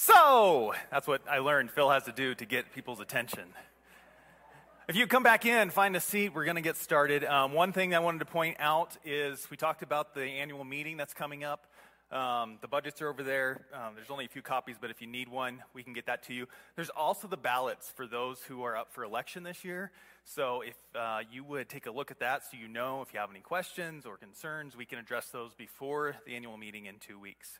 So, that's what I learned Phil has to do to get people's attention. If you come back in, find a seat, we're going to get started. One thing I wanted to point out is we talked about the annual meeting that's coming up. The budgets are over there. There's only a few copies, but if you need one, we can get that to you. There's also the ballots for those who are up for election this year. So if you would take a look at that so you know if you have any questions or concerns, we can address those before the annual meeting in 2 weeks.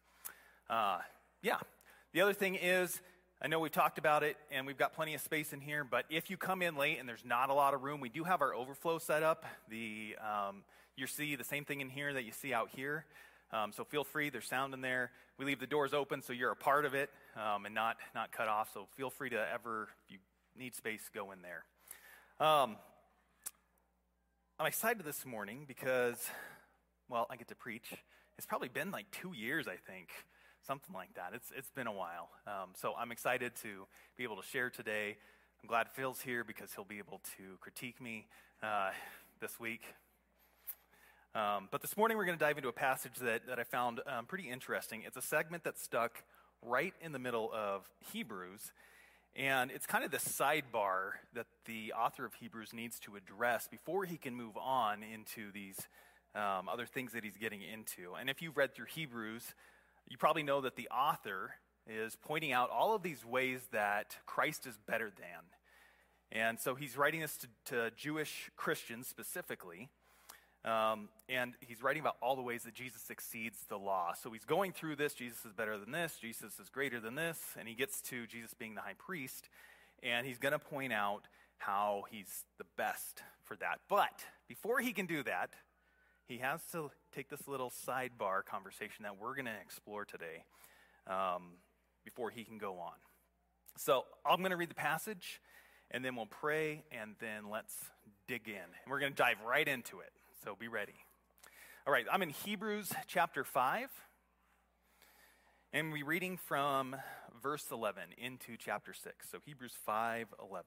The other thing is, I know we've talked about it, and we've got plenty of space in here, but if you come in late and there's not a lot of room, we do have our overflow set up. You see the same thing in here that you see out here. So feel free, there's sound in there. We leave the doors open so you're a part of it and not cut off. So feel free to if you need space, go in there. I'm excited this morning because, I get to preach. It's probably been like 2 years, I think. Something like that. It's been a while. So I'm excited to be able to share today. I'm glad Phil's here because he'll be able to critique me this week. But this morning we're going to dive into a passage that I found pretty interesting. It's a segment that's stuck right in the middle of Hebrews. And it's kind of the sidebar that the author of Hebrews needs to address before he can move on into these other things that he's getting into. And if you've read through Hebrews, you probably know that the author is pointing out all of these ways that Christ is better than. And so he's writing this to Jewish Christians specifically. And he's writing about all the ways that Jesus exceeds the law. So he's going through this. Jesus is better than this. Jesus is greater than this. And he gets to Jesus being the high priest. And he's going to point out how he's the best for that. But before he can do that, he has to take this little sidebar conversation that we're going to explore today before he can go on. So I'm going to read the passage, and then we'll pray, and then let's dig in. And we're going to dive right into it, so be ready. All right, I'm in Hebrews chapter 5, and we're reading from verse 11 into chapter 6. So Hebrews 5:11.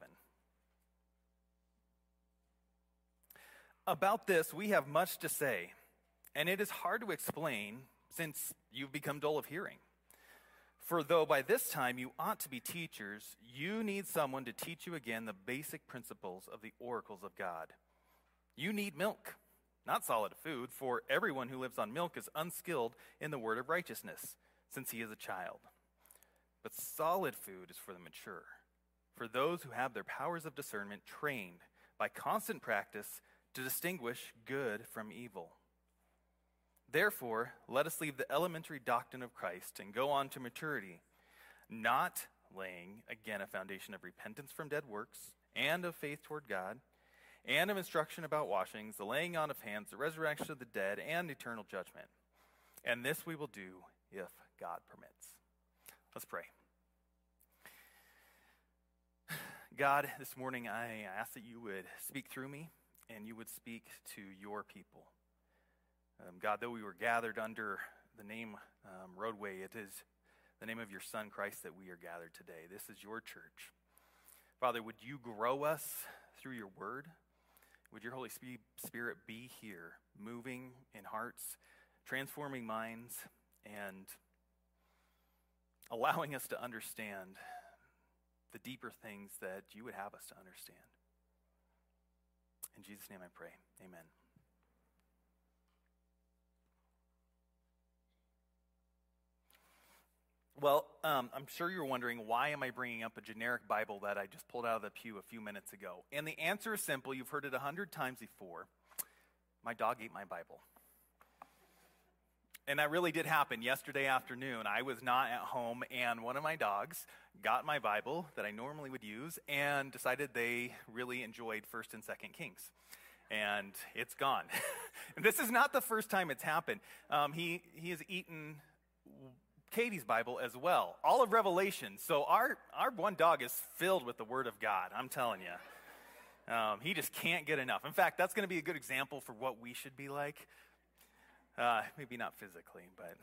About this, we have much to say, and it is hard to explain since you've become dull of hearing. For though by this time you ought to be teachers, you need someone to teach you again the basic principles of the oracles of God. You need milk, not solid food, for everyone who lives on milk is unskilled in the word of righteousness, since he is a child. But solid food is for the mature, for those who have their powers of discernment trained by constant practice to distinguish good from evil. Therefore, let us leave the elementary doctrine of Christ and go on to maturity, not laying again a foundation of repentance from dead works and of faith toward God, and of instruction about washings, the laying on of hands, the resurrection of the dead, and eternal judgment. And this we will do if God permits. Let's pray. God, this morning I ask that you would speak through me, and you would speak to your people. God, though we were gathered under the name Roadway, it is the name of your Son, Christ, that we are gathered today. This is your church. Father, would you grow us through your word? Would your Holy Spirit be here, moving in hearts, transforming minds, and allowing us to understand the deeper things that you would have us to understand. In Jesus' name I pray. Amen. Well, I'm sure you're wondering, why am I bringing up a generic Bible that I just pulled out of the pew a few minutes ago? And the answer is simple. You've heard it 100 times before. My dog ate my Bible. And that really did happen yesterday afternoon. I was not at home, and one of my dogs got my Bible that I normally would use and decided they really enjoyed 1st and 2nd Kings. And it's gone. And this is not the first time it's happened. He has eaten Katie's Bible as well, all of Revelation. So our one dog is filled with the Word of God, I'm telling you. He just can't get enough. In fact, that's going to be a good example for what we should be like. Maybe not physically,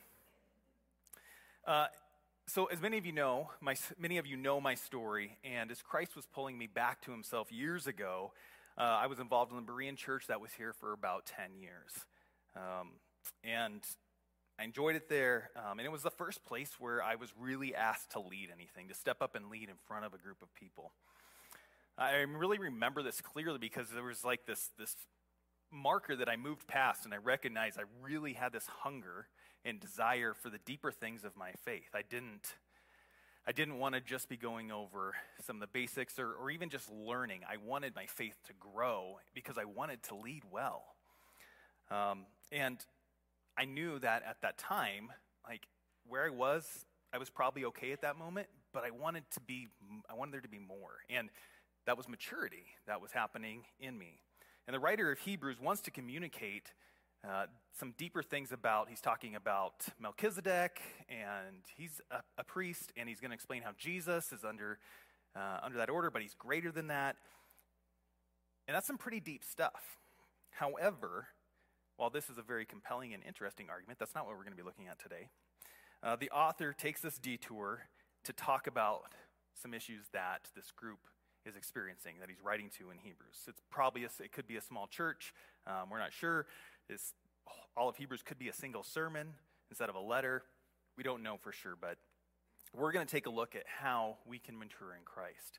but so as many of you know, my story, and as Christ was pulling me back to himself years ago, I was involved in the Berean church that was here for about 10 years. And I enjoyed it there, and it was the first place where I was really asked to lead anything, to step up and lead in front of a group of people. I really remember this clearly because there was like this marker that I moved past, and I recognized I really had this hunger and desire for the deeper things of my faith. I didn't want to just be going over some of the basics or even just learning. I wanted my faith to grow because I wanted to lead well. And I knew that at that time, like where I was probably okay at that moment, but I wanted there to be more. And that was maturity that was happening in me. And the writer of Hebrews wants to communicate some deeper things he's talking about Melchizedek, and he's a priest, and he's going to explain how Jesus is under that order, but he's greater than that. And that's some pretty deep stuff. However, while this is a very compelling and interesting argument, that's not what we're going to be looking at today. The author takes this detour to talk about some issues that this group is experiencing, that he's writing to in Hebrews. It could be a small church. We're not sure. All of Hebrews could be a single sermon instead of a letter. We don't know for sure, but we're going to take a look at how we can mature in Christ.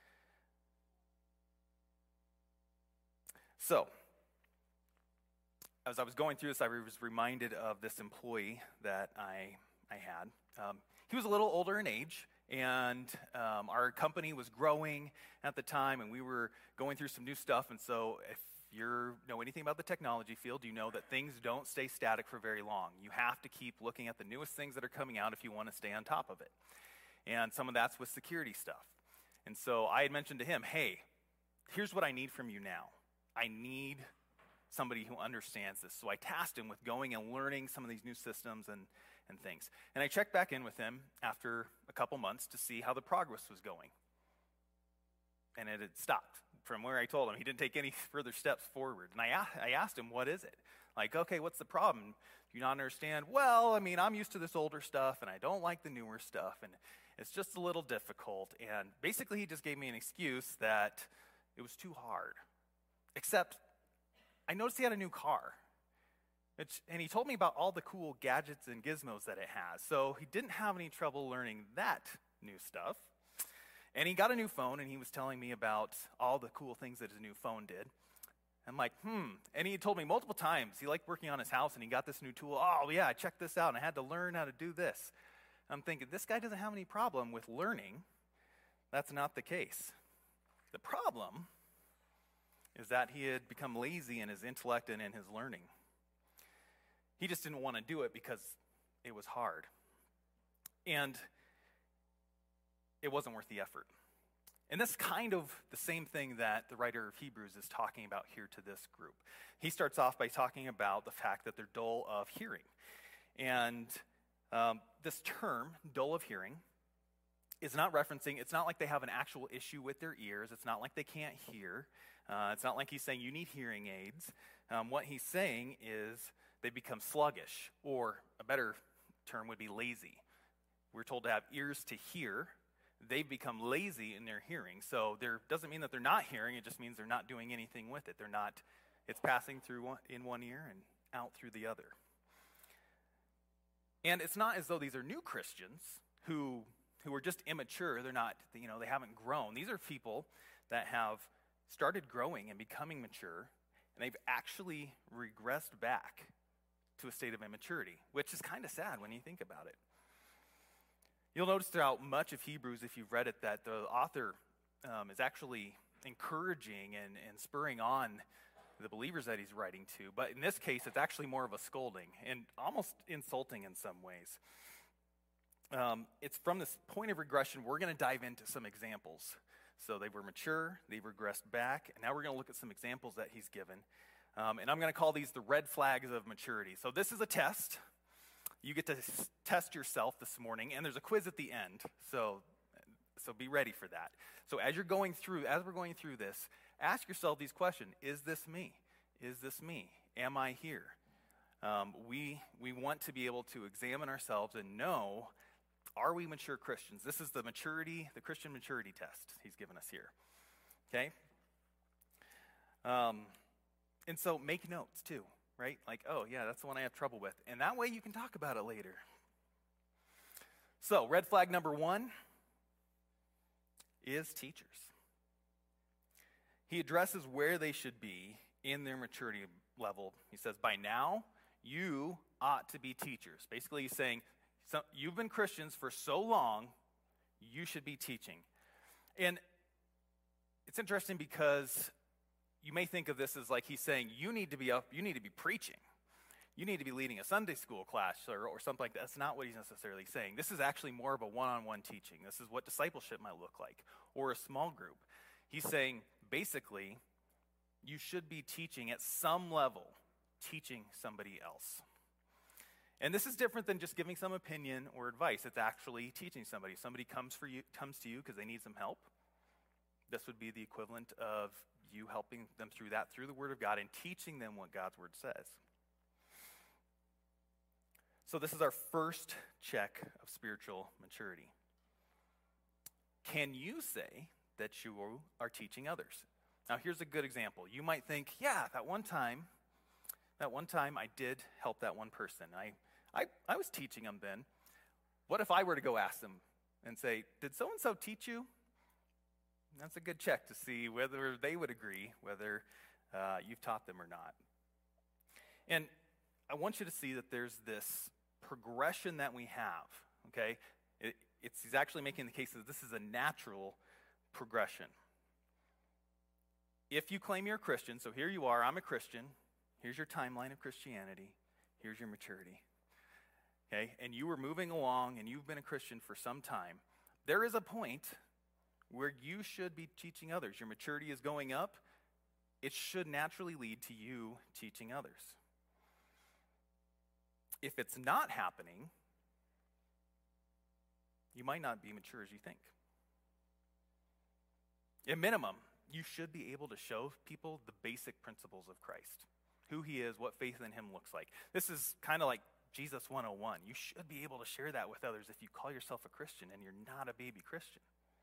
So, as I was going through this, I was reminded of this employee that I had. He was a little older in age, and our company was growing at the time, and we were going through some new stuff. And so if you know anything about the technology field, you know that things don't stay static for very long. You have to keep looking at the newest things that are coming out if you want to stay on top of it. And some of that's with security stuff. And so I had mentioned to him, hey, here's what I need from you now. I need somebody who understands this. So I tasked him with going and learning some of these new systems and things. And I checked back in with him after a couple months to see how the progress was going. And it had stopped from where I told him. He didn't take any further steps forward. And I asked him, what is it? Like, okay, what's the problem? Do you not understand? Well, I mean, I'm used to this older stuff, and I don't like the newer stuff, and it's just a little difficult. And basically, he just gave me an excuse that it was too hard. Except, I noticed he had a new car. And he told me about all the cool gadgets and gizmos that it has. So he didn't have any trouble learning that new stuff. And he got a new phone, and he was telling me about all the cool things that his new phone did. I'm like, And he told me multiple times he liked working on his house, and he got this new tool. Oh, yeah, check this out, and I had to learn how to do this. I'm thinking, this guy doesn't have any problem with learning. That's not the case. The problem is that he had become lazy in his intellect and in his learning. He just didn't want to do it because it was hard. And it wasn't worth the effort. And that's kind of the same thing that the writer of Hebrews is talking about here to this group. He starts off by talking about the fact that they're dull of hearing. And this term, dull of hearing, is not referencing, it's not like they have an actual issue with their ears. It's not like they can't hear. It's not like he's saying you need hearing aids. What he's saying is they become sluggish, or a better term would be lazy. We're told to have ears to hear. They become lazy in their hearing. So there doesn't mean that they're not hearing. It just means they're not doing anything with it. It's passing through in one ear and out through the other. And it's not as though these are new Christians who are just immature. They're not, they haven't grown. These are people that have started growing and becoming mature, and they've actually regressed back to a state of immaturity, which is kind of sad when you think about it. You'll notice throughout much of Hebrews, if you've read it, that the author is actually encouraging and spurring on the believers that he's writing to. But in this case, it's actually more of a scolding and almost insulting in some ways. It's from this point of regression, we're going to dive into some examples. So they were mature, they regressed back, and now we're going to look at some examples that he's given. And I'm going to call these the red flags of maturity. So this is a test. You get to test yourself this morning, and there's a quiz at the end. So be ready for that. So as we're going through this, ask yourself these questions. Is this me? Is this me? Am I here? We want to be able to examine ourselves and know, are we mature Christians? This is the Christian maturity test he's given us here. Okay? And so make notes too. right? Like, oh, yeah, that's the one I have trouble with. And that way you can talk about it later. So, red flag number 1 is teachers. He addresses where they should be in their maturity level. He says, by now, you ought to be teachers. Basically, he's saying, you've been Christians for so long, you should be teaching. And it's interesting because you may think of this as like he's saying, you need to be preaching. You need to be leading a Sunday school class or something like that. That's not what he's necessarily saying. This is actually more of a one-on-one teaching. This is what discipleship might look like, or a small group. He's saying, basically, you should be teaching at some level, teaching somebody else. And this is different than just giving some opinion or advice. It's actually teaching somebody. Somebody comes to you because they need some help. This would be the equivalent of you helping them through that, through the Word of God, and teaching them what God's Word says. So this is our first check of spiritual maturity. Can you say that you are teaching others? Now, here's a good example. You might think, yeah, that one time I did help that one person. I was teaching them then. What if I were to go ask them and say, did so-and-so teach you? That's a good check to see whether they would agree, whether you've taught them or not. And I want you to see that there's this progression that we have, okay? He's actually making the case that this is a natural progression. If you claim you're a Christian, so here you are, I'm a Christian, here's your timeline of Christianity, here's your maturity, okay? And you were moving along and you've been a Christian for some time. There is a point where you should be teaching others. Your maturity is going up. It should naturally lead to you teaching others. If it's not happening, you might not be mature as you think. At minimum, you should be able to show people the basic principles of Christ, who he is, what faith in him looks like. This is kind of like Jesus 101. You should be able to share that with others if you call yourself a Christian and you're not a baby Christian.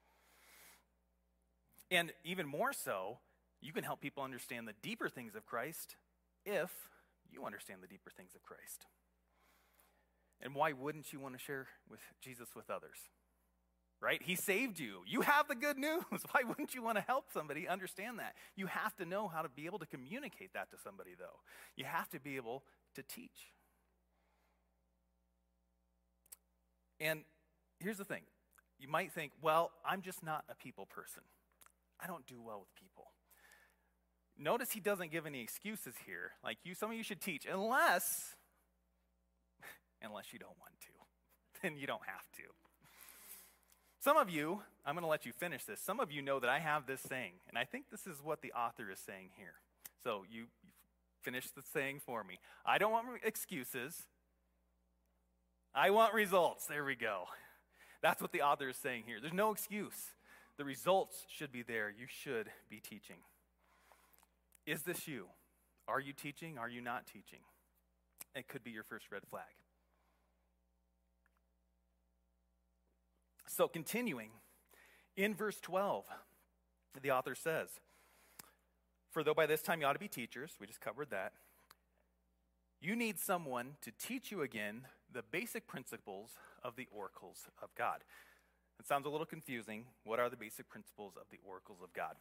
And even more so, you can help people understand the deeper things of Christ if you understand the deeper things of Christ. And why wouldn't you want to share with Jesus with others? Right? He saved you. You have the good news. Why wouldn't you want to help somebody understand that? You have to know how to be able to communicate that to somebody, though. You have to be able to teach. And here's the thing. You might think, well, I'm just not a people person. I don't do well with people. Notice he doesn't give any excuses here. Like some of you should teach, unless you don't want to. Then you don't have to. Some of you, I'm going to let you finish this. Some of you know that I have this saying, and I think this is what the author is saying here. So you finish the saying for me. I don't want excuses. I want results. There we go. That's what the author is saying here. There's no excuse. The results should be there. You should be teaching. Is this you? Are you teaching? Are you not teaching? It could be your first red flag. So continuing, in verse 12, the author says, for though by this time you ought to be teachers, we just covered that, you need someone to teach you again the basic principles of the oracles of God. It sounds a little confusing. What are the basic principles of the oracles of God?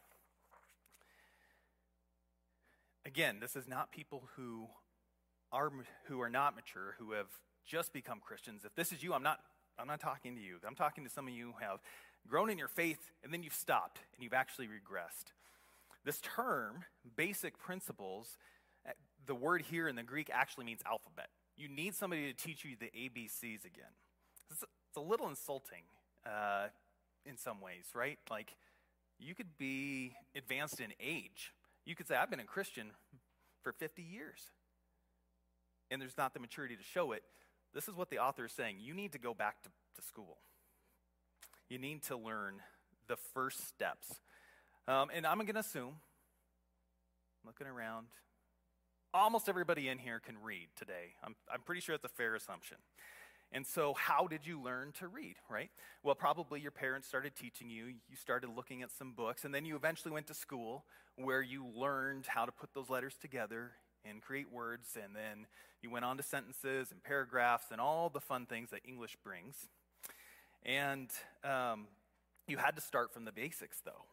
Again, this is not people who are not mature, who have just become Christians. If this is you, I'm not talking to you. I'm talking to some of you who have grown in your faith and then you've stopped and you've actually regressed. This term, basic principles, the word here in the Greek actually means alphabet. You need somebody to teach you the ABCs again. It's a little insulting in some ways, right? Like, you could be advanced in age. You could say, I've been a Christian for 50 years. And there's not the maturity to show it. This is what the author is saying. You need to go back to school. You need to learn the first steps. And I'm going to assume, looking around, almost everybody in here can read today. I'm pretty sure it's a fair assumption. And so how did you learn to read, right? Well, probably your parents started teaching you. You started looking at some books. And then you eventually went to school where you learned how to put those letters together and create words, and then you went on to sentences and paragraphs and all the fun things that English brings. And you had to start from the basics, though.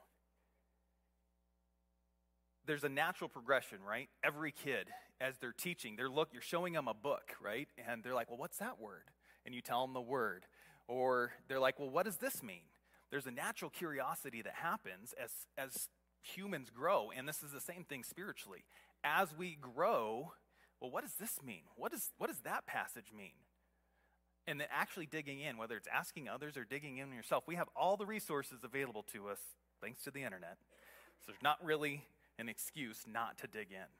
There's a natural progression, right? Every kid, as they're teaching, you're showing them a book, right? And they're like, well, what's that word? And you tell them the word. Or they're like, well, what does this mean? There's a natural curiosity that happens as humans grow, and this is the same thing spiritually. As we grow, well, what does this mean? What does that passage mean? And then actually digging in, whether it's asking others or digging in yourself, we have all the resources available to us thanks to the internet. So there's not really an excuse not to dig in.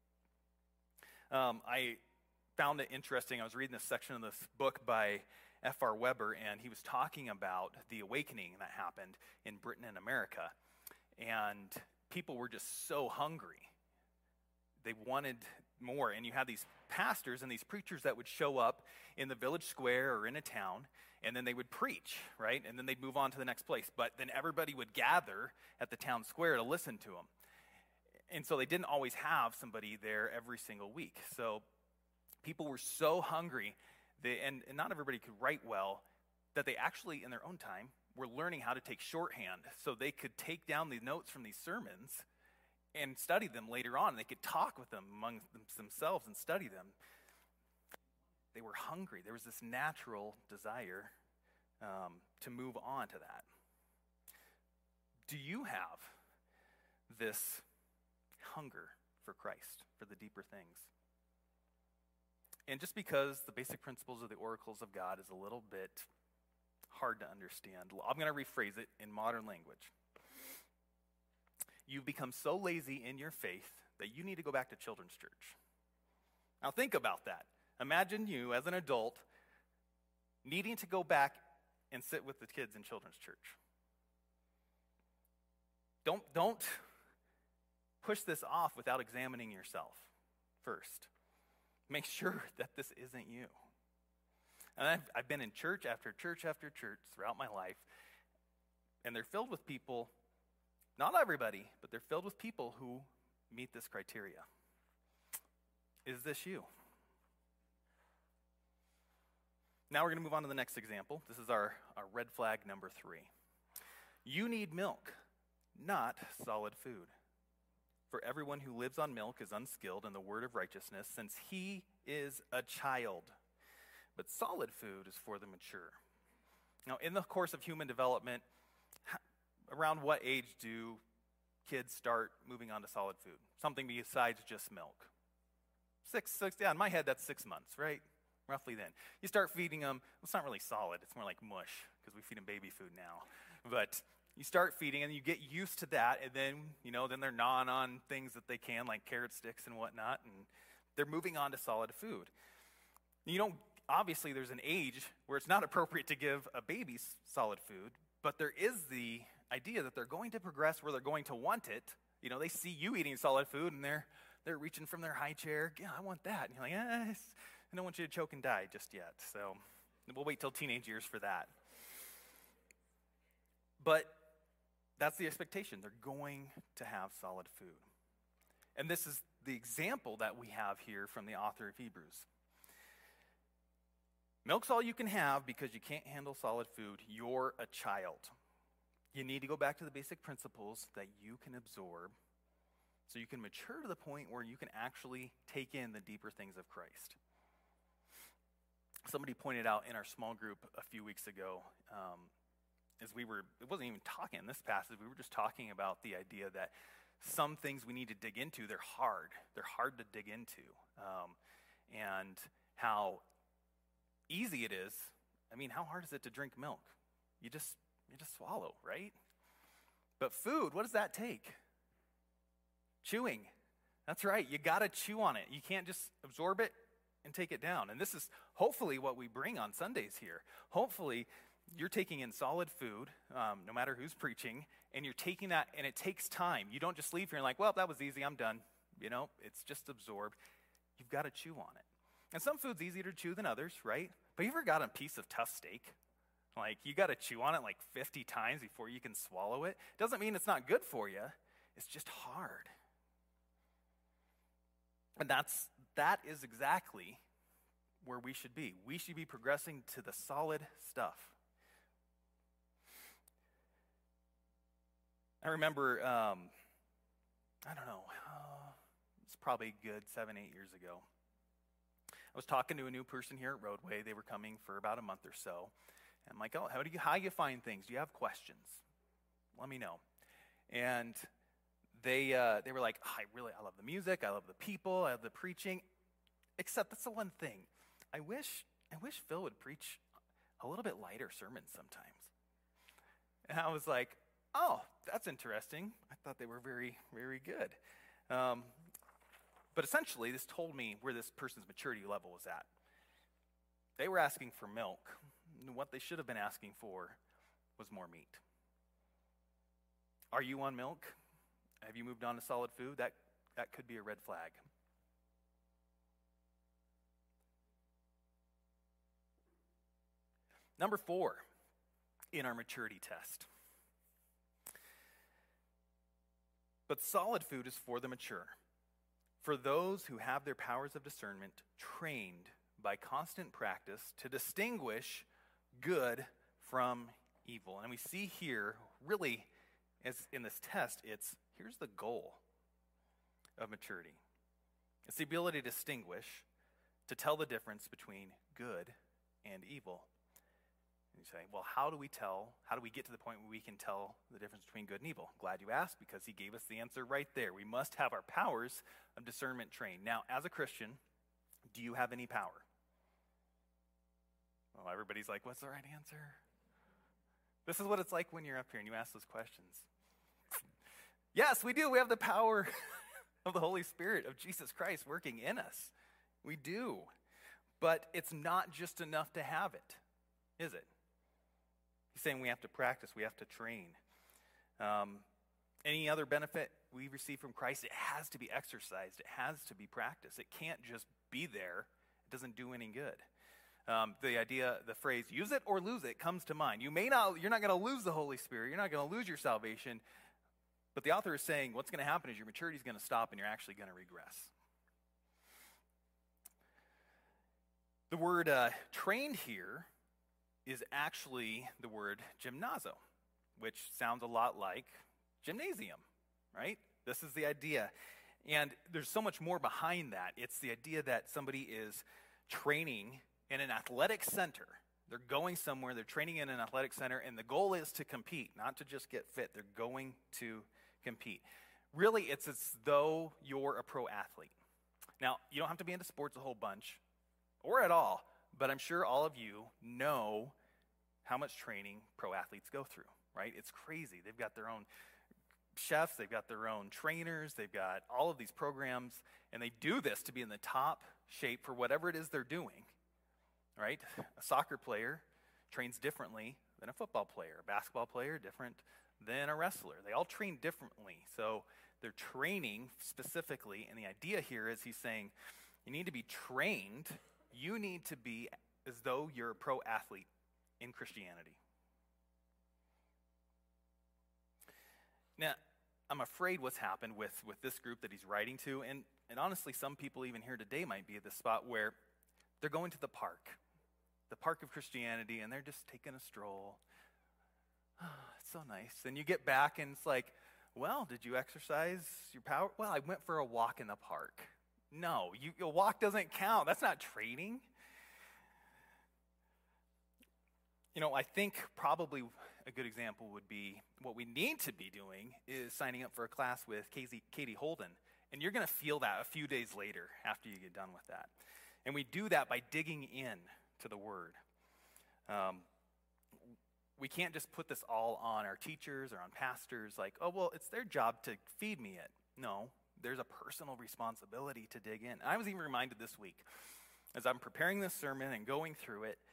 I found it interesting. I was reading this section of this book by F.R. Weber, and he was talking about the awakening that happened in Britain and America. And people were just so hungry. They wanted more. And you had these pastors and these preachers that would show up in the village square or in a town, and then they would preach, right? And then they'd move on to the next place. But then everybody would gather at the town square to listen to them. And so they didn't always have somebody there every single week. So people were so hungry, and not everybody could write well, that they actually, in their own time, were learning how to take shorthand so they could take down the notes from these sermons and study them later on. They could talk with them among themselves and study them. They were hungry. There was this natural desire to move on to that. Do you have this hunger for Christ, for the deeper things? And just because the basic principles of the oracles of God is a little bit hard to understand, I'm going to rephrase it in modern language. You've become so lazy in your faith that you need to go back to children's church. Now think about that. Imagine you, as an adult, needing to go back and sit with the kids in children's church. Don't push this off without examining yourself first. Make sure that this isn't you. And I've been in church after church after church throughout my life, and they're filled with people, not everybody, but they're filled with people who meet this criteria. Is this you? Now we're going to move on to the next example. This is our red flag number 3. You need milk, not solid food. For everyone who lives on milk is unskilled in the word of righteousness, since he is a child. But solid food is for the mature. Now, in the course of human development, around what age do kids start moving on to solid food? Something besides just milk. Six, yeah, in my head, that's 6 months, right? Roughly then. You start feeding them, well, it's not really solid, it's more like mush, because we feed them baby food now. But you start feeding and you get used to that, and then, then they're gnawing on things that they can, like carrot sticks and whatnot, and they're moving on to solid food. Obviously there's an age where it's not appropriate to give a baby solid food, but there is the idea that they're going to progress where they're going to want it. They see you eating solid food and they're reaching from their high chair. Yeah, I want that. And you're like, yes, I don't want you to choke and die just yet. So we'll wait till teenage years for that. But that's the expectation. They're going to have solid food. And this is the example that we have here from the author of Hebrews. Milk's all you can have because you can't handle solid food. You're a child. You need to go back to the basic principles that you can absorb so you can mature to the point where you can actually take in the deeper things of Christ. Somebody pointed out in our small group a few weeks ago, it wasn't even talking in this passage, we were just talking about the idea that some things we need to dig into, they're hard. They're hard to dig into. And how easy it is. How hard is it to drink milk? You just swallow, right? But food, what does that take? Chewing. That's right. You got to chew on it. You can't just absorb it and take it down. And this is hopefully what we bring on Sundays here. Hopefully you're taking in solid food, no matter who's preaching, and you're taking that, and it takes time. You don't just leave here and like, well, that was easy, I'm done. It's just absorbed. You've got to chew on it. And some food's easier to chew than others, right? But you ever got a piece of tough steak? Like, you got to chew on it like 50 times before you can swallow it? Doesn't mean it's not good for you. It's just hard. And that is exactly where we should be. We should be progressing to the solid stuff. I remember, I don't know, it's probably a good 7, 8 years ago. I was talking to a new person here at Roadway. They were coming for about a month or so. And I'm like, oh, how do you find things? Do you have questions? Let me know. And they were like, oh, I love the music, I love the people, I love the preaching. Except that's the one thing. I wish Phil would preach a little bit lighter sermons sometimes. And I was like, oh, that's interesting. I thought they were very, very good. But essentially, this told me where this person's maturity level was at. They were asking for milk. What they should have been asking for was more meat. Are you on milk? Have you moved on to solid food? That could be a red flag. Number 4 in our maturity test. But solid food is for the mature, for those who have their powers of discernment trained by constant practice to distinguish good from evil. And we see here, really, as in this test, here's the goal of maturity. It's the ability to distinguish, to tell the difference between good and evil. And you say, well, how do we get to the point where we can tell the difference between good and evil? Glad you asked, because he gave us the answer right there. We must have our powers of discernment trained. Now, as a Christian, do you have any power? Well, everybody's like, what's the right answer? This is what it's like when you're up here and you ask those questions. Yes, we do. We have the power of the Holy Spirit of Jesus Christ working in us. We do. But it's not just enough to have it, is it? He's saying we have to practice, we have to train. Any other benefit we receive from Christ, it has to be exercised, it has to be practiced. It can't just be there. It doesn't do any good. The phrase, use it or lose it, comes to mind. You're not going to lose the Holy Spirit, you're not going to lose your salvation, but the author is saying what's going to happen is your maturity is going to stop and you're actually going to regress. The word trained here is actually the word gymnazo, which sounds a lot like gymnasium, right? This is the idea. And there's so much more behind that. It's the idea that somebody is training in an athletic center. They're going somewhere, they're training in an athletic center, and the goal is to compete, not to just get fit. They're going to compete. Really, it's as though you're a pro athlete. Now, you don't have to be into sports a whole bunch, or at all, but I'm sure all of you know how much training pro athletes go through, right? It's crazy. They've got their own chefs, they've got their own trainers, they've got all of these programs, and they do this to be in the top shape for whatever it is they're doing, right? A soccer player trains differently than a football player. A basketball player different than a wrestler. They all train differently. So they're training specifically, and the idea here is he's saying you need to be trained. You need to be as though you're a pro athlete in Christianity. Now, I'm afraid what's happened with this group that he's writing to, and honestly, some people even here today might be at this spot where they're going to the park of Christianity, and they're just taking a stroll. Oh, it's so nice. And you get back, and it's like, well, did you exercise your power? Well, I went for a walk in the park. No, a walk doesn't count. That's not training. I think probably a good example would be what we need to be doing is signing up for a class with Katie Holden. And you're going to feel that a few days later after you get done with that. And we do that by digging in to the Word. We can't just put this all on our teachers or on pastors like, oh, well, it's their job to feed me it. No, there's a personal responsibility to dig in. And I was even reminded this week, as I'm preparing this sermon and going through it,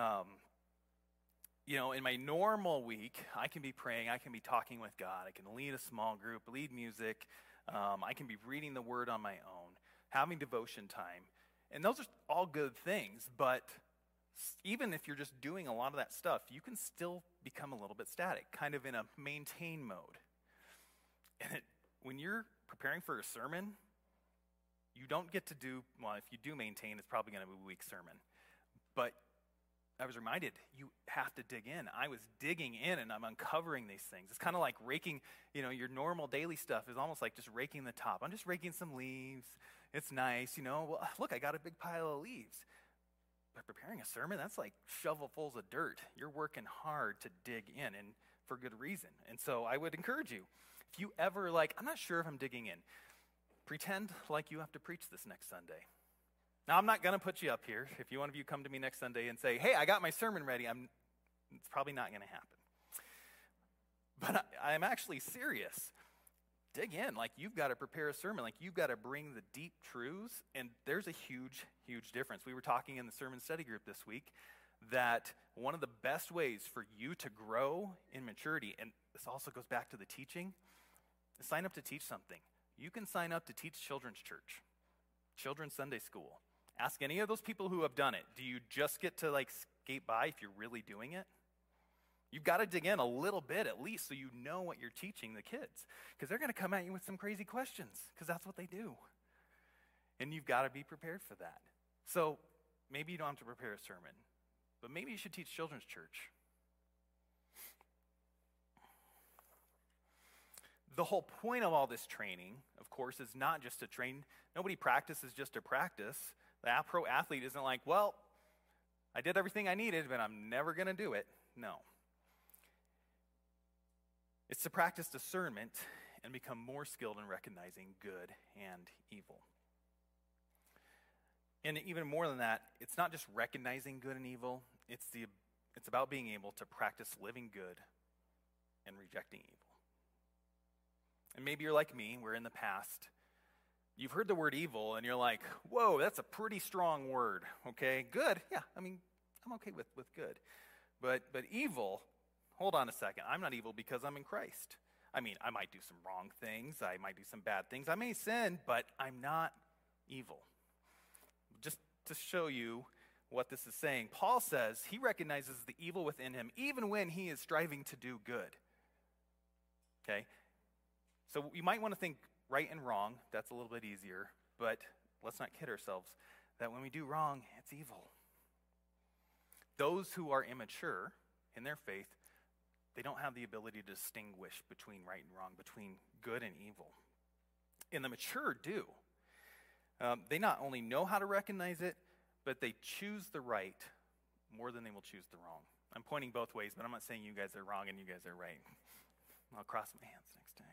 in my normal week, I can be praying, I can be talking with God, I can lead a small group, lead music, I can be reading the Word on my own, having devotion time. And those are all good things, but even if you're just doing a lot of that stuff, you can still become a little bit static, kind of in a maintain mode. And when you're preparing for a sermon, You don't get to do, well, if you do maintain, it's probably going to be a weak sermon. But I was reminded, you have to dig in. I was digging in and I'm uncovering these things. It's kind of like raking, your normal daily stuff is almost like just raking the top. I'm just raking some leaves. It's nice, Well, look, I got a big pile of leaves. But preparing a sermon, that's like shovelfuls of dirt. You're working hard to dig in, and for good reason. And so I would encourage you, if you ever I'm not sure if I'm digging in, pretend like you have to preach this next Sunday. Now, I'm not going to put you up here. If one of you come to me next Sunday and say, hey, I got my sermon ready, it's probably not going to happen. But I'm actually serious. Dig in. You've got to prepare a sermon. You've got to bring the deep truths, and there's a huge, huge difference. We were talking in the sermon study group this week that one of the best ways for you to grow in maturity, and this also goes back to the teaching, is sign up to teach something. You can sign up to teach children's church, children's Sunday school. Ask any of those people who have done it. Do you just get to skate by if you're really doing it? You've got to dig in a little bit at least so you know what you're teaching the kids, because they're going to come at you with some crazy questions, because that's what they do. And you've got to be prepared for that. So maybe you don't have to prepare a sermon, but maybe you should teach children's church. The whole point of all this training, of course, is not just to train. Nobody practices just to practice. The pro athlete isn't like, well, I did everything I needed, but I'm never going to do it. No. It's to practice discernment and become more skilled in recognizing good and evil. And even more than that, it's not just recognizing good and evil. It's about being able to practice living good and rejecting evil. And maybe you're like me, where in the past, you've heard the word evil, and you're like, whoa, that's a pretty strong word, okay? Good, yeah, I'm okay with good. But evil, hold on a second, I'm not evil because I'm in Christ. I might do some wrong things, I might do some bad things, I may sin, but I'm not evil. Just to show you what this is saying, Paul says he recognizes the evil within him even when he is striving to do good. Okay? So you might want to think right and wrong. That's a little bit easier. But let's not kid ourselves that when we do wrong, it's evil. Those who are immature in their faith, they don't have the ability to distinguish between right and wrong, between good and evil. And the mature do. They not only know how to recognize it, but they choose the right more than they will choose the wrong. I'm pointing both ways, but I'm not saying you guys are wrong and you guys are right. I'll cross my hands next time.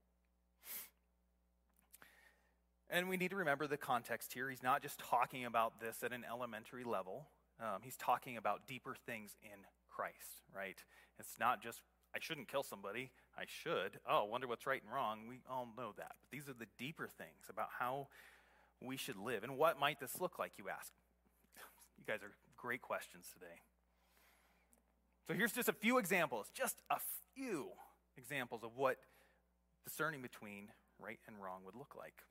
And we need to remember the context here. He's not just talking about this at an elementary level. He's talking about deeper things in Christ, right? It's not just, I shouldn't kill somebody. I should. Oh, wonder what's right and wrong. We all know that. But these are the deeper things about how we should live. And what might this look like, you ask? You guys are great questions today. So here's just a few examples, of what discerning between right and wrong would look like.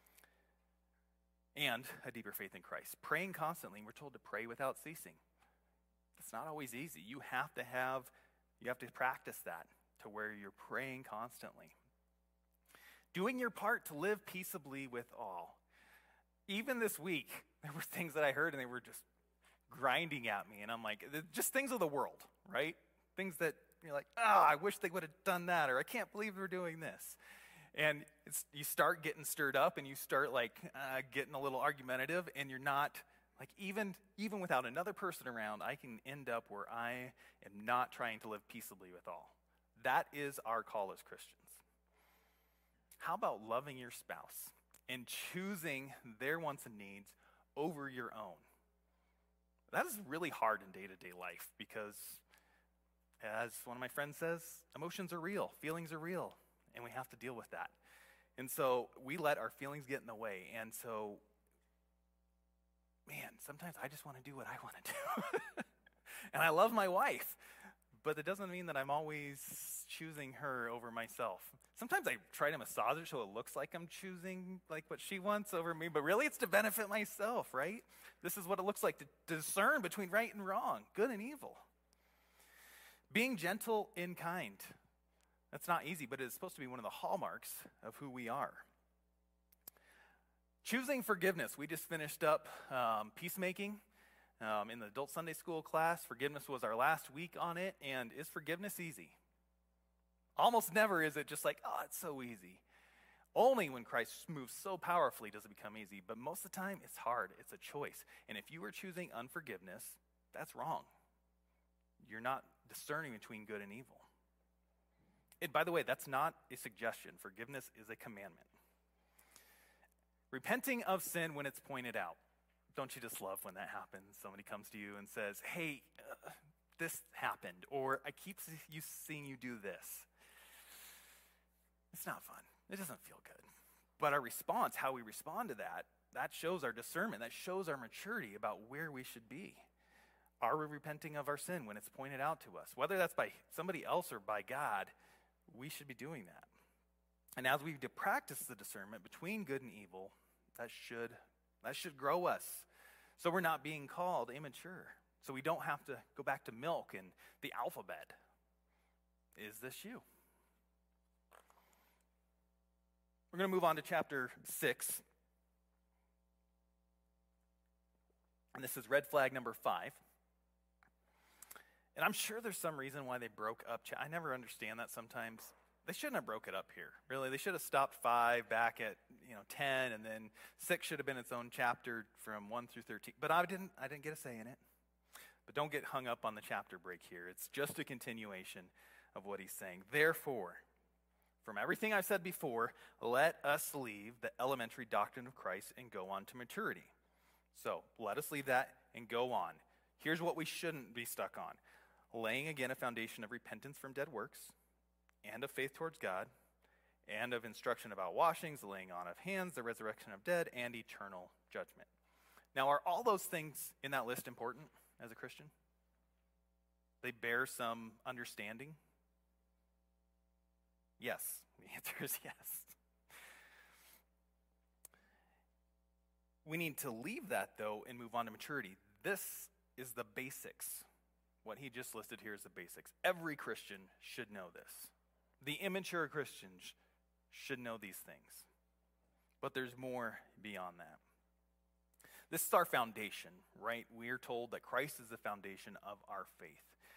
And a deeper faith in Christ. Praying constantly. We're told to pray without ceasing. It's not always easy. You have to practice that to where you're praying constantly. Doing your part to live peaceably with all. Even this week, there were things that I heard and they were just grinding at me. And I'm like, just things of the world, right? Things that you're like, I wish they would have done that, or I can't believe we're doing this. And you start getting stirred up and you start getting a little argumentative, and you're not, even without another person around, I can end up where I am not trying to live peaceably with all. That is our call as Christians. How about loving your spouse and choosing their wants and needs over your own? That is really hard in day-to-day life because, as one of my friends says, emotions are real, feelings are real. And we have to deal with that. And so we let our feelings get in the way. And so, sometimes I just want to do what I want to do. And I love my wife. But it doesn't mean that I'm always choosing her over myself. Sometimes I try to massage her so it looks like I'm choosing what she wants over me. But really it's to benefit myself, right? This is what it looks like to discern between right and wrong, good and evil. Being gentle and kind. That's not easy, but it's supposed to be one of the hallmarks of who we are. Choosing forgiveness. We just finished up peacemaking in the adult Sunday school class. Forgiveness was our last week on it. And is forgiveness easy? Almost never is it just like, oh, it's so easy. Only when Christ moves so powerfully does it become easy. But most of the time, it's hard. It's a choice. And if you are choosing unforgiveness, that's wrong. You're not discerning between good and evil. And by the way, that's not a suggestion. Forgiveness is a commandment. Repenting of sin when it's pointed out. Don't you just love when that happens? Somebody comes to you and says, hey, this happened, or I keep seeing you do this. It's not fun. It doesn't feel good. But our response, how we respond to that, that shows our discernment. That shows our maturity about where we should be. Are we repenting of our sin when it's pointed out to us? Whether that's by somebody else or by God, we should be doing that. And as we practice the discernment between good and evil, that should grow us. So we're not being called immature. So we don't have to go back to milk and the alphabet. Is this you? We're going to move on to chapter 6. And this is red flag number 5. And I'm sure there's some reason why they broke up. I never understand that sometimes. They shouldn't have broke it up here, really. They should have stopped 5 back at 10, and then 6 should have been its own chapter from 1 through 13. But I didn't get a say in it. But don't get hung up on the chapter break here. It's just a continuation of what he's saying. Therefore, from everything I've said before, let us leave the elementary doctrine of Christ and go on to maturity. So let us leave that and go on. Here's what we shouldn't be stuck on. Laying again a foundation of repentance from dead works, and of faith towards God, and of instruction about washings, the laying on of hands, the resurrection of dead, and eternal judgment. Now, are all those things in that list important as a Christian? They bear some understanding? Yes. The answer is yes. We need to leave that, though, and move on to maturity. This is the basics. What he just listed here is the basics. Every Christian should know this. The immature Christians should know these things. But there's more beyond that. This is our foundation, right? We are told that Christ is the foundation of our faith.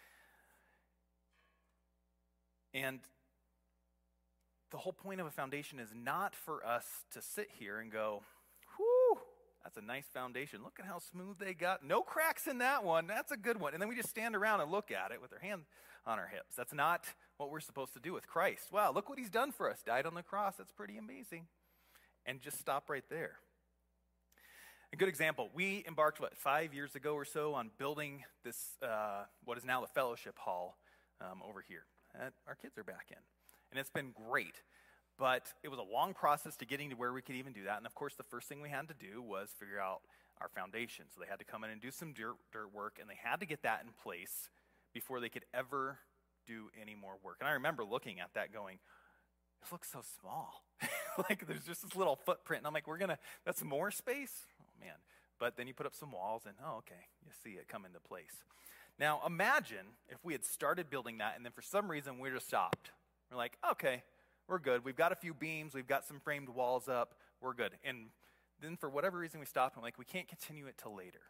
And the whole point of a foundation is not for us to sit here and go, whew, that's a nice foundation. Look at how smooth they got. No cracks in that one. That's a good one. And then we just stand around and look at it with our hands on our hips. That's not what we're supposed to do with Christ. Wow, look what he's done for us. Died on the cross. That's pretty amazing. And just stop right there. A good example, we embarked, 5 years ago or so on building this, what is now the fellowship hall over here. Our kids are back in. And it's been great. But it was a long process to getting to where we could even do that. And of course, the first thing we had to do was figure out our foundation. So they had to come in and do some dirt work, and they had to get that in place before they could ever do any more work. And I remember looking at that going, it looks so small. Like there's just this little footprint. And I'm like, that's more space? Oh man. But then you put up some walls and, oh, okay, you see it come into place. Now imagine if we had started building that and then for some reason we just stopped. We're like, okay, we're good. We've got a few beams. We've got some framed walls up. We're good. And then for whatever reason we stopped and we can't continue it till later.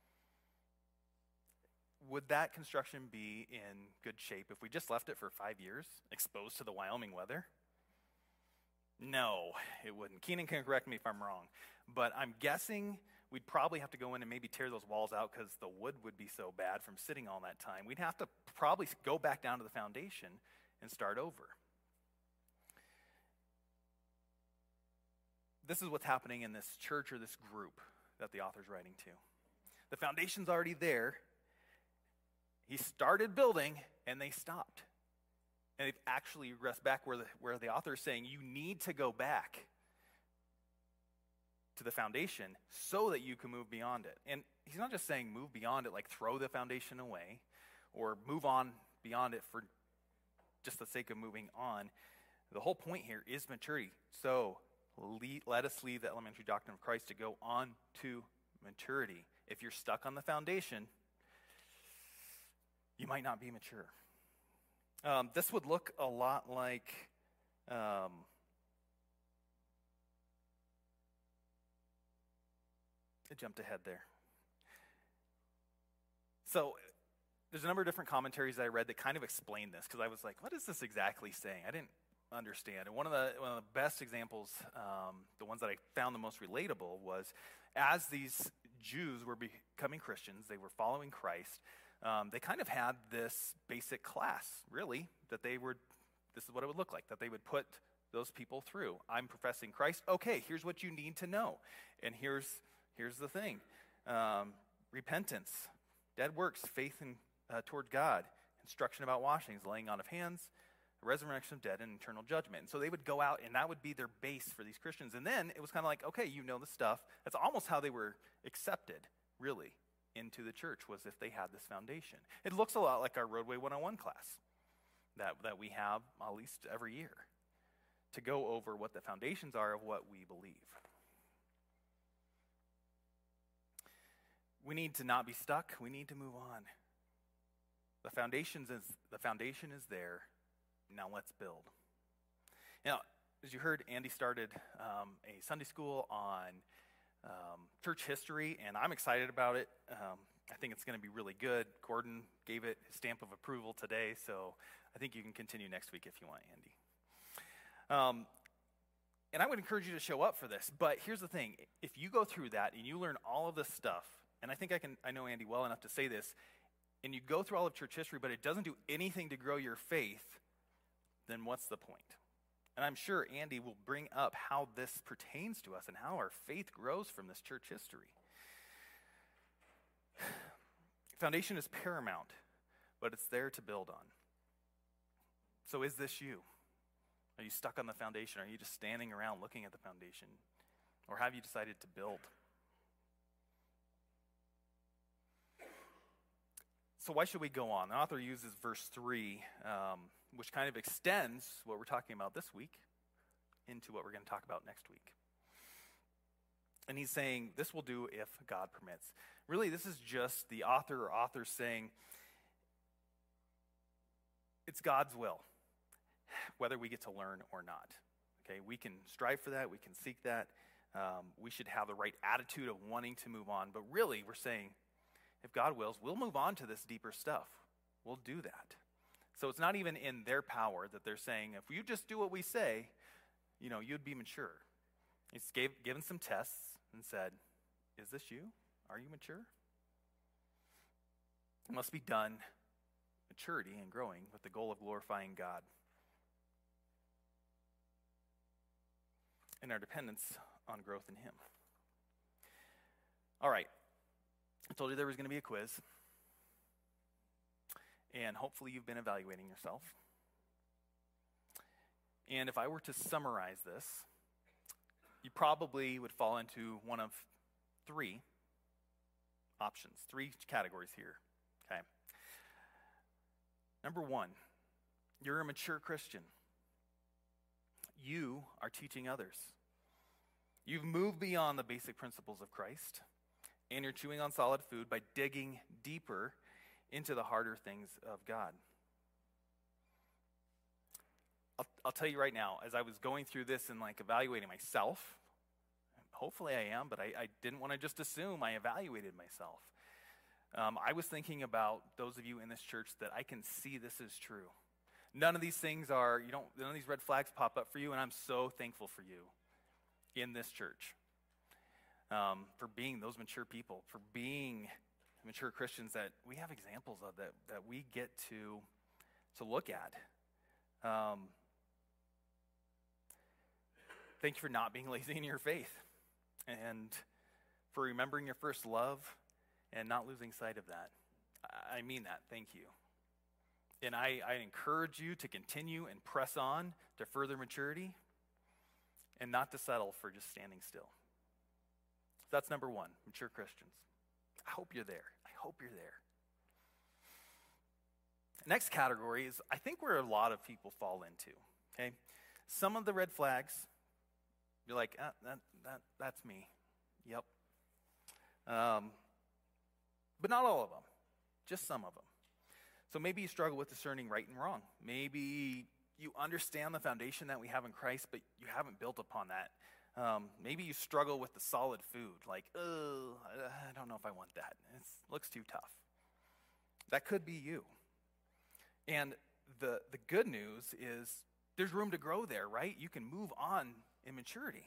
Would that construction be in good shape if we just left it for 5 years, exposed to the Wyoming weather? No, it wouldn't. Keenan can correct me if I'm wrong. But I'm guessing we'd probably have to go in and maybe tear those walls out because the wood would be so bad from sitting all that time. We'd have to probably go back down to the foundation and start over. This is what's happening in this church or this group that the author's writing to. The foundation's already there. He started building, and they stopped. And they've actually regressed back where the author is saying you need to go back to the foundation so that you can move beyond it. And he's not just saying move beyond it, like throw the foundation away or move on beyond it for just the sake of moving on. The whole point here is maturity. So let us leave the elementary doctrine of Christ to go on to maturity. If you're stuck on the foundation, you might not be mature. This would look a lot like I jumped ahead there. So there's a number of different commentaries that I read that kind of explain this, because I was like, what is this exactly saying? I didn't understand. And one of the best examples, the ones that I found the most relatable, was as these Jews were becoming Christians, they were following Christ, they kind of had this basic class, really, that this is what it would look like, that they would put those people through. I'm professing Christ. Okay, here's what you need to know. And here's the thing. Repentance, dead works, faith toward God, instruction about washings, laying on of hands, resurrection of dead, and eternal judgment. And so they would go out, and that would be their base for these Christians. And then it was kind of like, okay, you know the stuff. That's almost how they were accepted, really, into the church, was if they had this foundation. It looks a lot like our Roadway 101 class that we have at least every year to go over what the foundations are of what we believe. We need to not be stuck. We need to move on. The foundation is there. Now let's build. Now, as you heard, Andy started a Sunday school on church history, and I'm excited about it. I think it's going to be really good. Gordon gave it his stamp of approval today, so I think you can continue next week if you want, Andy. And I would encourage you to show up for this, but here's the thing. If you go through that and you learn all of this stuff, and I know Andy well enough to say this, and you go through all of church history, but it doesn't do anything to grow your faith, then what's the point? And I'm sure Andy will bring up how this pertains to us and how our faith grows from this church history. Foundation is paramount, but it's there to build on. So is this you? Are you stuck on the foundation? Are you just standing around looking at the foundation? Or have you decided to build? So why should we go on? The author uses verse 3, which kind of extends what we're talking about this week into what we're going to talk about next week. And he's saying, this will do if God permits. Really, this is just the author or authors saying, it's God's will, whether we get to learn or not. Okay, we can strive for that. We can seek that. We should have the right attitude of wanting to move on. But really, we're saying, if God wills, we'll move on to this deeper stuff. We'll do that. So it's not even in their power that they're saying, if you just do what we say, you'd be mature. He's given some tests and said, is this you? Are you mature? It must be done, maturity and growing, with the goal of glorifying God and our dependence on growth in Him. All right. I told you there was going to be a quiz. And hopefully you've been evaluating yourself. And if I were to summarize this, you probably would fall into one of three options, three categories here. Okay. Number one, you're a mature Christian. You are teaching others. You've moved beyond the basic principles of Christ, and you're chewing on solid food by digging deeper into the harder things of God. I'll tell you right now, as I was going through this and evaluating myself, hopefully I am, but I didn't want to just assume. I evaluated myself. I was thinking about those of you in this church that I can see this is true. None of these things none of these red flags pop up for you, and I'm so thankful for you in this church. For being those mature people, for being mature Christians that we have examples of that we get to look at. Thank you for not being lazy in your faith and for remembering your first love and not losing sight of that. I mean that. Thank you. And I encourage you to continue and press on to further maturity and not to settle for just standing still. So that's number one, mature Christians. I hope you're there. I hope you're there. Next category is, I think, where a lot of people fall into. Okay, some of the red flags, you're like, that's me. Yep. But not all of them, just some of them. So maybe you struggle with discerning right and wrong. Maybe you understand the foundation that we have in Christ, but you haven't built upon that. Maybe you struggle with the solid food, like, oh, I don't know if I want that. It looks too tough. That could be you. And the good news is there's room to grow there, right? You can move on in maturity.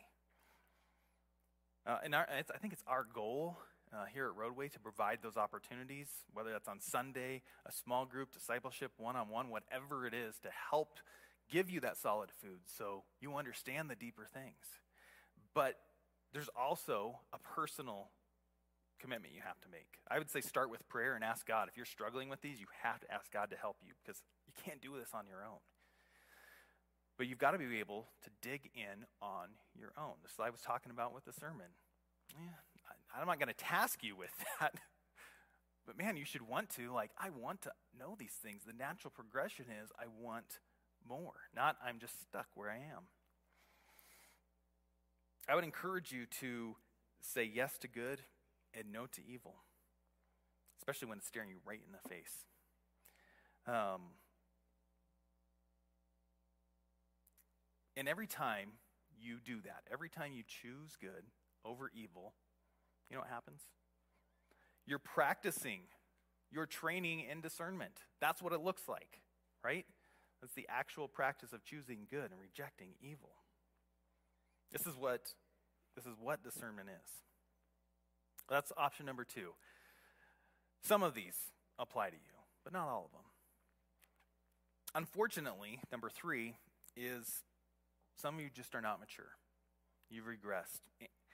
I think it's our goal here at Roadway to provide those opportunities, whether that's on Sunday, a small group, discipleship, one-on-one, whatever it is, to help give you that solid food so you understand the deeper things. But there's also a personal commitment you have to make. I would say start with prayer and ask God. If you're struggling with these, you have to ask God to help you because you can't do this on your own. But you've got to be able to dig in on your own. This is what I was talking about with the sermon. I'm not going to task you with that. But man, you should want to. I want to know these things. The natural progression is I want more, not I'm just stuck where I am. I would encourage you to say yes to good and no to evil, especially when it's staring you right in the face. And every time you do that, every time you choose good over evil, you know what happens? You're practicing, you're training in discernment. That's what it looks like, right? That's the actual practice of choosing good and rejecting evil. This is what discernment is. That's option number 2. Some of these apply to you, but not all of them. Unfortunately, number 3 is some of you just are not mature. You've regressed.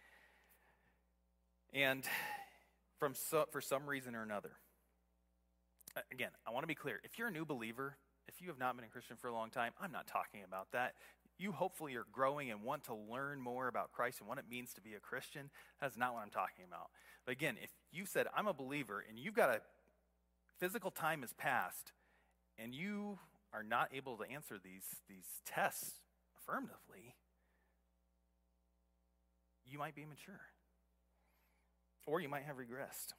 And for some reason or another. Again, I want to be clear. If you're a new believer, if you have not been a Christian for a long time, I'm not talking about that. You hopefully are growing and want to learn more about Christ and what it means to be a Christian. That's not what I'm talking about. But again, if you said, I'm a believer, and you've got physical time has passed, and you are not able to answer these tests affirmatively, you might be immature. Or you might have regressed.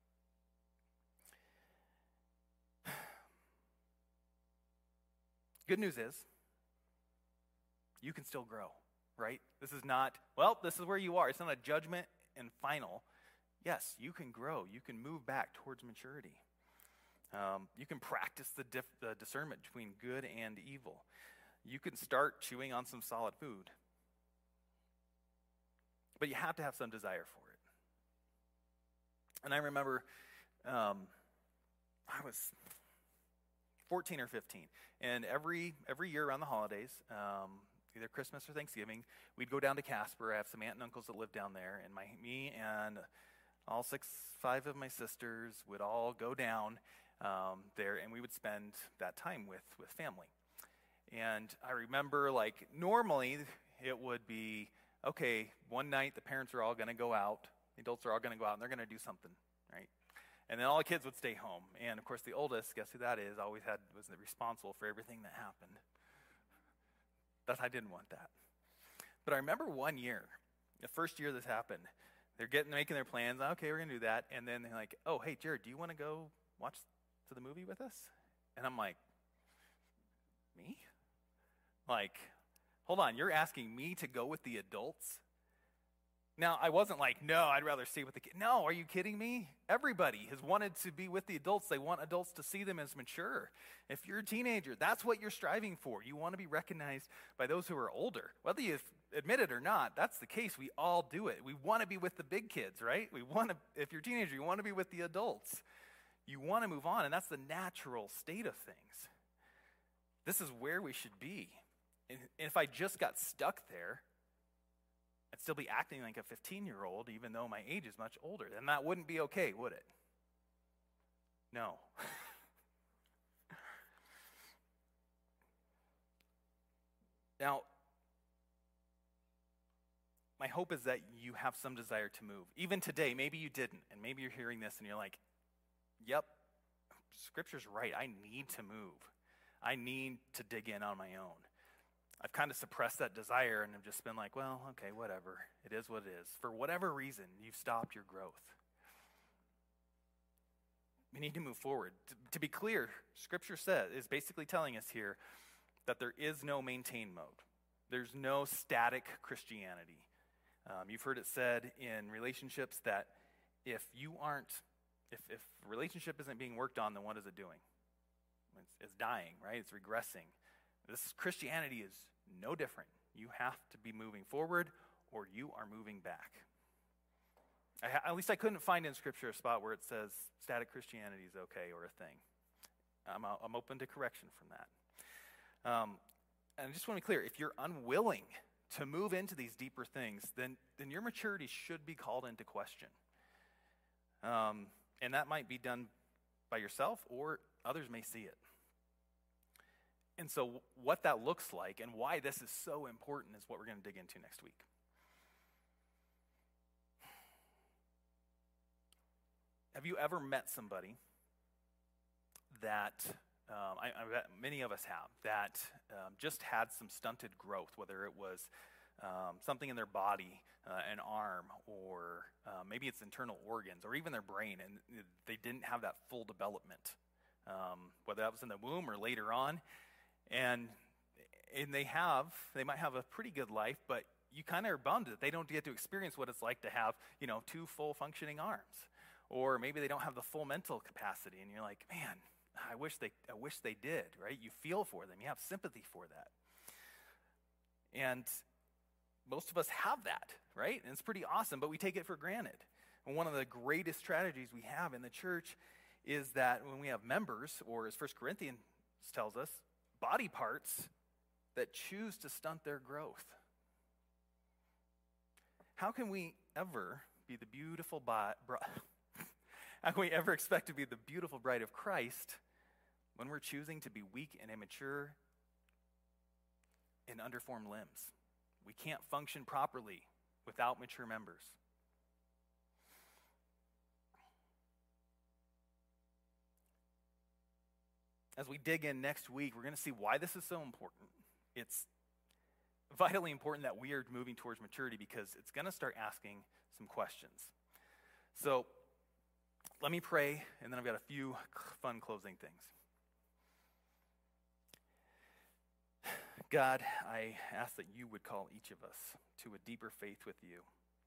Good news is, you can still grow, right? This is not, this is where you are. It's not a judgment and final. Yes, you can grow. You can move back towards maturity. You can practice the discernment between good and evil. You can start chewing on some solid food. But you have to have some desire for it. And I remember I was 14 or 15, and every year around the holidays, either Christmas or Thanksgiving, we'd go down to Casper. I have some aunt and uncles that live down there, and me and all 5 of my sisters would all go down there, and we would spend that time with family. And I remember, normally it would be, okay, one night the parents are all going to go out, the adults are all going to go out, and they're going to do something, right? And then all the kids would stay home. And, of course, the oldest, guess who that is, was responsible for everything that happened. I didn't want that. But I remember one year, the first year this happened, they're making their plans. Okay, we're going to do that. And then they're like, oh, hey, Jared, do you want to go watch the movie with us? And I'm like, me? Hold on, you're asking me to go with the adults? Now, I wasn't like, no, I'd rather stay with the kids. No, are you kidding me? Everybody has wanted to be with the adults. They want adults to see them as mature. If you're a teenager, that's what you're striving for. You want to be recognized by those who are older. Whether you admit it or not, that's the case. We all do it. We want to be with the big kids, right? If you're a teenager, you want to be with the adults. You want to move on, and that's the natural state of things. This is where we should be. And if I just got stuck there, I'd still be acting like a 15-year-old, even though my age is much older. And that wouldn't be okay, would it? No. Now, my hope is that you have some desire to move. Even today, maybe you didn't, and maybe you're hearing this and you're like, yep, Scripture's right. I need to move. I need to dig in on my own. I've kind of suppressed that desire and have just been like, well, okay, whatever. It is what it is. For whatever reason, you've stopped your growth. We need to move forward. To be clear, Scripture is basically telling us here that there is no maintain mode. There's no static Christianity. You've heard it said in relationships that if a relationship isn't being worked on, then what is it doing? It's dying, right? It's regressing. Christianity is no different. You have to be moving forward or you are moving back. At least I couldn't find in Scripture a spot where it says static Christianity is okay or a thing. I'm open to correction from that. And I just want to be clear, if you're unwilling to move into these deeper things, then your maturity should be called into question. And that might be done by yourself or others may see it. And so what that looks like and why this is so important is what we're going to dig into next week. Have you ever met somebody that, I bet many of us have, that just had some stunted growth, whether it was something in their body, an arm, or maybe it's internal organs, or even their brain, and they didn't have that full development, whether that was in the womb or later on, and they might have a pretty good life, but you kind of are bummed that they don't get to experience what it's like to have, 2 full functioning arms. Or maybe they don't have the full mental capacity, and you're like, man, I wish they did, right? You feel for them. You have sympathy for that. And most of us have that, right? And it's pretty awesome, but we take it for granted. And one of the greatest strategies we have in the church is that when we have members, or as 1 Corinthians tells us, body parts that choose to stunt their growth. How can we ever be the beautiful How can we ever expect to be the beautiful bride of Christ when we're choosing to be weak and immature and underformed limbs? We can't function properly without mature members. As we dig in next week, we're going to see why this is so important. It's vitally important that we are moving towards maturity because it's going to start asking some questions. So, let me pray, and then I've got a few fun closing things. God, I ask that you would call each of us to a deeper faith with you.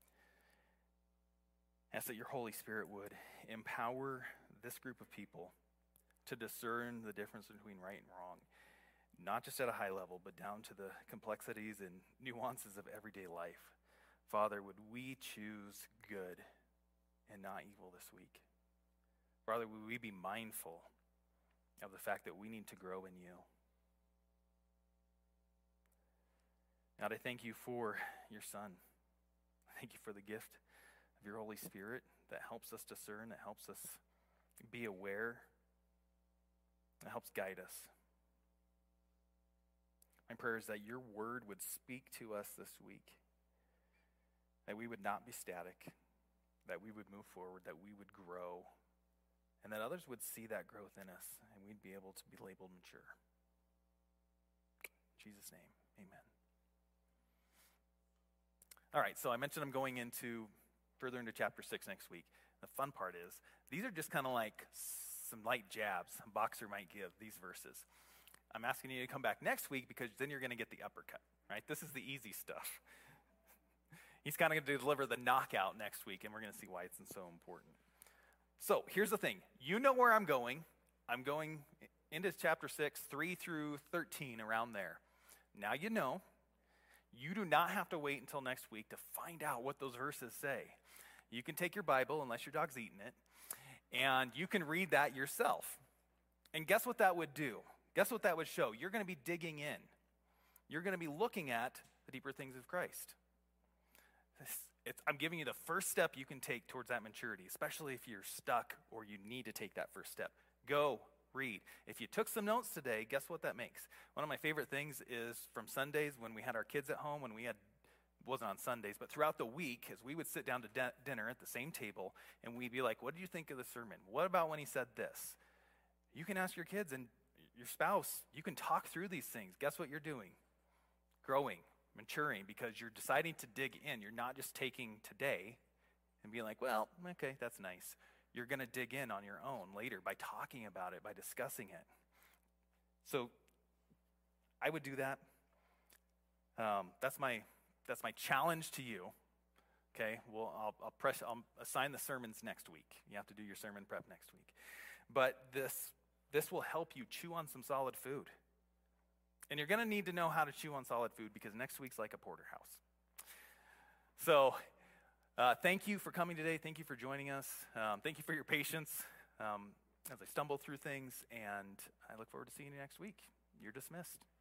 I ask that your Holy Spirit would empower this group of people to discern the difference between right and wrong, not just at a high level, but down to the complexities and nuances of everyday life. Father, would we choose good and not evil this week? Father, would we be mindful of the fact that we need to grow in you? God, I thank you for your Son. I thank you for the gift of your Holy Spirit that helps us discern, that helps us be aware, that helps guide us. My prayer is that your word would speak to us this week, that we would not be static, that we would move forward, that we would grow, and that others would see that growth in us, and we'd be able to be labeled mature. In Jesus' name, amen. All right, so I mentioned I'm going further into chapter 6 next week. The fun part is, these are just kind of like some light jabs a boxer might give, these verses. I'm asking you to come back next week because then you're going to get the uppercut, right? This is the easy stuff. He's kind of going to deliver the knockout next week, and we're going to see why it's so important. So here's the thing. You know where I'm going. I'm going into chapter 6, 3 through 13, around there. Now you know. You do not have to wait until next week to find out what those verses say. You can take your Bible, unless your dog's eating it, and you can read that yourself. And guess what that would do? Guess what that would show? You're going to be digging in. You're going to be looking at the deeper things of Christ. I'm giving you the first step you can take towards that maturity, especially if you're stuck or you need to take that first step. Go read. If you took some notes today, guess what that makes? One of my favorite things is from Sundays when we had our kids at home, it wasn't on Sundays, but throughout the week, as we would sit down to dinner at the same table, and we'd be like, what did you think of the sermon? What about when he said this? You can ask your kids and your spouse, you can talk through these things. Guess what you're doing? Growing, maturing, because you're deciding to dig in. You're not just taking today and being like, well, okay, that's nice. You're going to dig in on your own later by talking about it, by discussing it. So I would do that. That's my challenge to you Okay, well, I'll assign the sermons next week. You have to do your sermon prep next week. But this will help you chew on some solid food. And you're going to need to know how to chew on solid food because next week's like a porterhouse. So thank you for coming today. Thank you for joining us. Thank you for your patience as I stumble through things. And I look forward to seeing you next week. You're dismissed.